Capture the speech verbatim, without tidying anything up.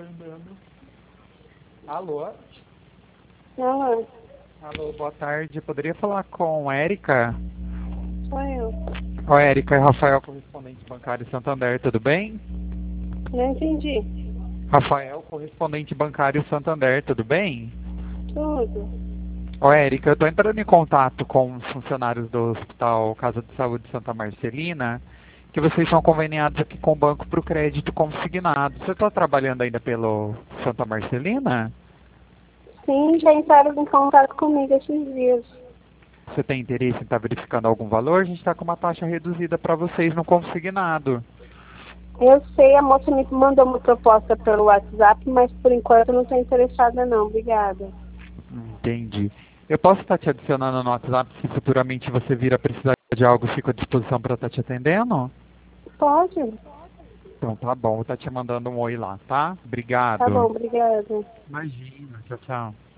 atendendo. Alô? Alô, Alô, boa tarde. Poderia falar com Érica? sou eu. Oi, Érica, é Rafael, correspondente bancário Santander, tudo bem? Não entendi. Rafael, correspondente bancário Santander, tudo bem? Tudo. Oi, Érica, eu tô entrando em contato com os funcionários do Hospital Casa de Saúde Santa Marcelina, que vocês são conveniados aqui com o Banco para o Crédito Consignado. Você está trabalhando ainda pelo Santa Marcelina? Sim, já entraram em contato comigo esses dias. Você tem interesse em estar verificando algum valor? A gente está com uma taxa reduzida para vocês no consignado. Eu sei, a moça me mandou uma proposta pelo WhatsApp, mas por enquanto eu não estou interessada não, obrigada. Entendi. Eu posso estar te adicionando no WhatsApp se futuramente você vir a precisar de algo, fico à disposição para estar te atendendo? Pode? Então tá bom, vou estar te mandando um oi lá, tá? Tá bom, Obrigado. obrigada. Imagina, tchau, tchau.